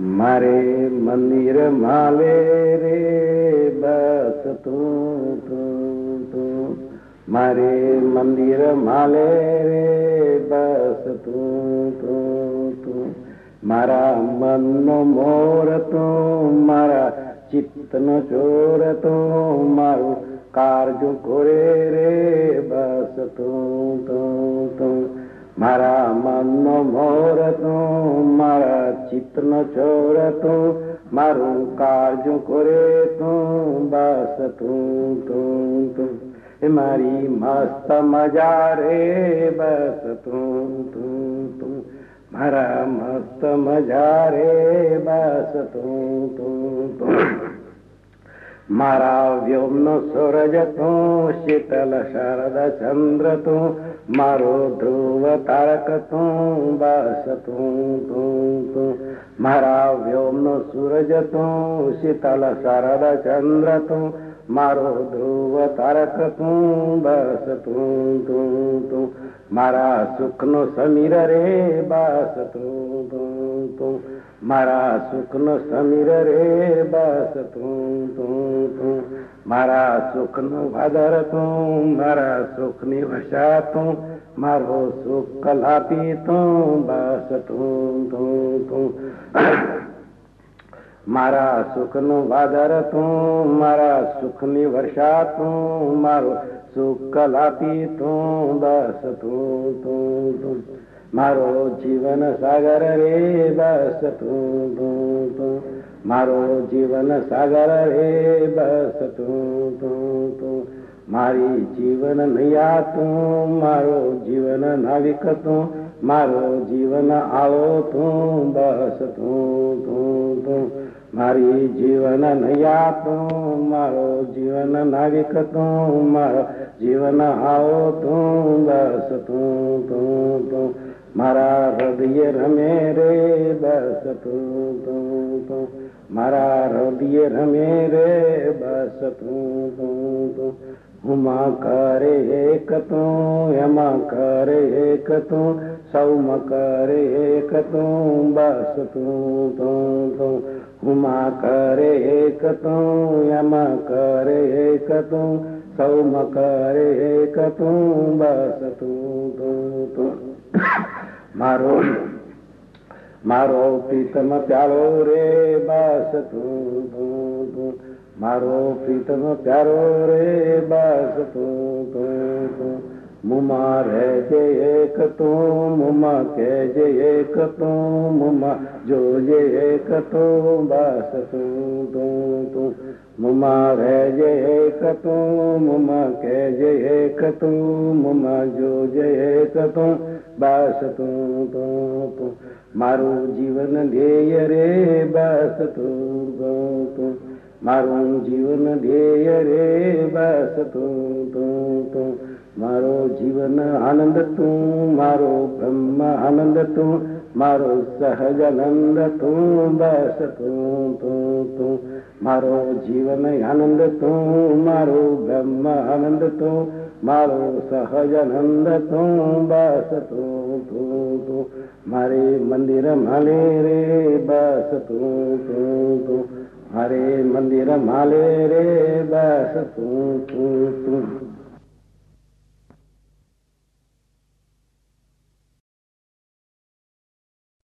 મારે મંદિર માલે રે બસ તું તું તું, મારે મંદિર માલે રે બસ તું તું તું, મારા મનનો મોર તું, મારા ચિત્તનો ચોર તું, મારું કારજો કોરે રે બસ તું તું તું, મારા મનનો મોર તું, મારા ચિત્તનો ચોર તું, મારું કારજો કોરે તું બસ તું તું તું, મારી મસ્ત મજા રે બસ તું તું તું, મારા મસ્ત મજા રે બસ તું તું તું, મારા વ્યોમનો સૂરજ તું, શીતલ શરદ ચંદ્ર તું, મારો ધ્રુવ તારક તું બસ તું તું તું, મારા વ્યોમનો સૂરજ તું, શીતલ શરદ ચંદ્ર તું, મારો ધ્રુવ તારક તું બસ તું તું તું, મારા સુખનો સમીર રે બસ તું તું તું, મારા સુખનો સમીર રે બસ તું તું તું, મારા સુખનો વાદર તું, મારા સુખની વશા તું, મારો સુખ કલાપી તું બસ તું તું તું, મારા સુખનું વાદર તું, મારા સુખની વર્ષા તું, મારો સુખ કલાપી તું બસ તું તું તું, મારો જીવન સાગર રે બસ તું તું તું, મારો જીવન સાગર રે બસ તું તું તું, મારી જીવન નૈયા તું, મારો જીવન નાવિક તું, મારો જીવન આવો તું બસ તું તું તું, મારી જીવન નૈયા તું, મારો જીવન નાવિક તું, મારો જીવન આવો તું બસ તું તું તું, મારા હૃદય રમે રે બસ તું તું તું, મારા હૃદય રમે રે બસ તું તું તું, હુમાં કરે એક તું, એમાં કરે એક તું, સૌમાં કરે એક તું બસ તું તું તું, હુમાં કરે એક તું, એમાં કરે એક તું, સૌમાં કરે એક તું બસ તું તું તું, મારો મારો પ્રીતમ પ્યારો રે બસ તું તું તું, મારો પ્રીતમ પ્યારો રે બસ તું તું તું, મુમા રહેજે એક તું, મુમા કહેજે એક તું, મુમા જોજે એક તું બસ તું તું તું, મુમા રહેજે એક તું, મુમા કહેજે એક તું, મુમા જોજે એક તું બસ તું તું તું, મારું જીવન ધ્યેય રે બસ તું તું તું, મારું જીવન ધ્યેય રે બસ તું તું તું, મારો જીવન આનંદ તું, મારો બ્રહ્મ આનંદ તું, મારો સહજાનંદ તું બસ તું તું તું, મારો જીવન આનંદ તું, મારો બ્રહ્મ આનંદ તું, મારો સહજાનંદ તું બસ તું તું તું, મારે મંદિર માલે રે બસ તું તું તું, મારે મંદિર માલે રે બસ તું તું તું.